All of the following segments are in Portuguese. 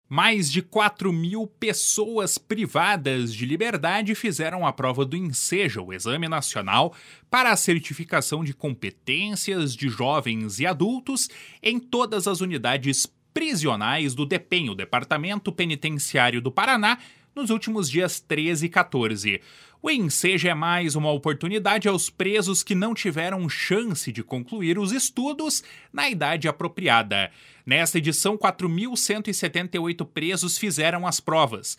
Mais de 4.000 pessoas privadas de liberdade fizeram a prova do Enseja, o Exame Nacional para a Certificação de Competências de Jovens e Adultos, em todas as unidades prisionais do DEPEN, o Departamento Penitenciário do Paraná, nos últimos dias 13 e 14. O Enseja é mais uma oportunidade aos presos que não tiveram chance de concluir os estudos na idade apropriada. Nesta edição, 4.178 presos fizeram as provas,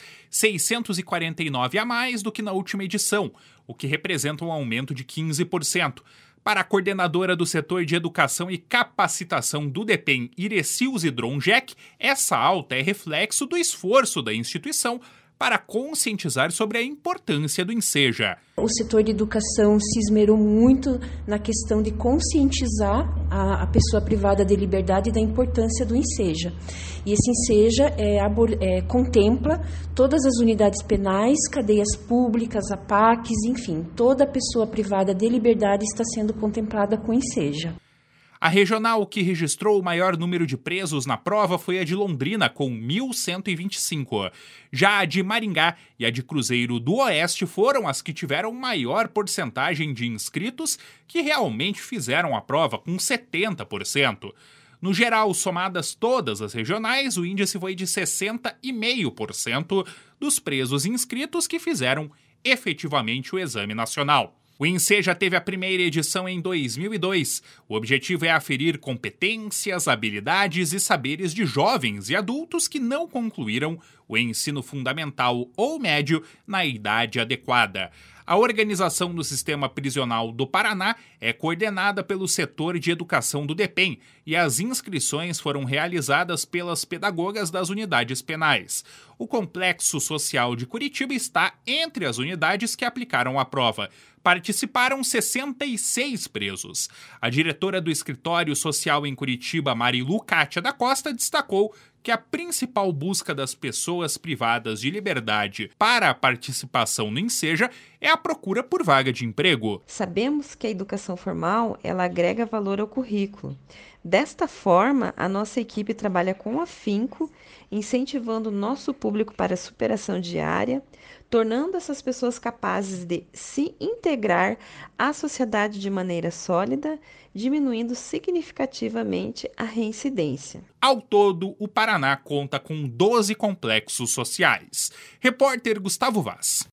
649 a mais do que na última edição, o que representa um aumento de 15%. Para a coordenadora do setor de educação e capacitação do DEPEN, Irecilze Dronjek, essa alta é reflexo do esforço da instituição para conscientizar sobre a importância do Enseja. O setor de educação se esmerou muito na questão de conscientizar a pessoa privada de liberdade da importância do Enseja. E esse Enseja contempla todas as unidades penais, cadeias públicas, APACs, enfim, toda pessoa privada de liberdade está sendo contemplada com Enseja. A regional que registrou o maior número de presos na prova foi a de Londrina, com 1.125. Já a de Maringá e a de Cruzeiro do Oeste foram as que tiveram maior porcentagem de inscritos que realmente fizeram a prova, com 70%. No geral, somadas todas as regionais, o índice foi de 60,5% dos presos inscritos que fizeram efetivamente o Exame Nacional. O Enseja teve a primeira edição em 2002. O objetivo é aferir competências, habilidades e saberes de jovens e adultos que não concluíram o ensino fundamental ou médio na idade adequada. A organização do Sistema Prisional do Paraná é coordenada pelo setor de educação do DEPEN e as inscrições foram realizadas pelas pedagogas das unidades penais. O Complexo Social de Curitiba está entre as unidades que aplicaram a prova. Participaram 66 presos. A diretora do Escritório Social em Curitiba, Marilu Kátia da Costa, destacou que a principal busca das pessoas privadas de liberdade para a participação no Enseja é a procura por vaga de emprego. Sabemos que a educação formal, ela agrega valor ao currículo. Desta forma, a nossa equipe trabalha com afinco, incentivando o nosso público para a superação diária, tornando essas pessoas capazes de se integrar à sociedade de maneira sólida, diminuindo significativamente a reincidência. Ao todo, o Paraná conta com 12 complexos sociais. Repórter Gustavo Vaz.